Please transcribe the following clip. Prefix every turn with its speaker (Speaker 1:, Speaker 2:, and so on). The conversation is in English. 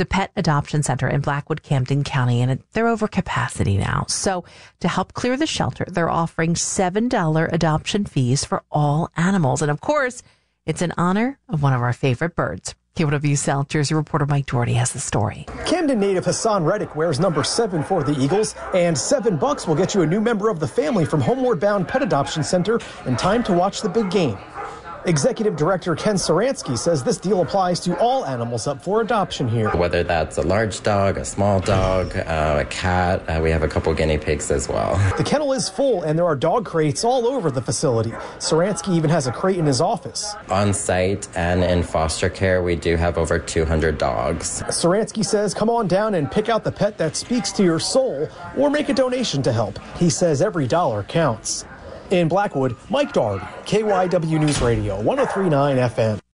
Speaker 1: a pet adoption center in Blackwood, Camden County, and they're over capacity now. So to help clear the shelter, they're offering $7 adoption fees for all animals. And of course, it's in honor of one of our favorite birds. KYW South Jersey reporter Mike Doherty has the story.
Speaker 2: Camden native Hassan Reddick wears number 7 for the Eagles, and $7 will get you a new member of the family from Homeward Bound Pet Adoption Center in time to watch the big game. Executive Director Ken Saransky says this deal applies to all animals up for adoption here.
Speaker 3: Whether that's a large dog, a small dog, a cat, we have a couple guinea pigs as well.
Speaker 2: The kennel is full and there are dog crates all over the facility. Saransky even has a crate in his office.
Speaker 3: On site and in foster care, we do have over 200 dogs.
Speaker 2: Saransky says come on down and pick out the pet that speaks to your soul or make a donation to help. He says every dollar counts. In Blackwood, Mike Doherty, KYW News Radio, 103.9 FM.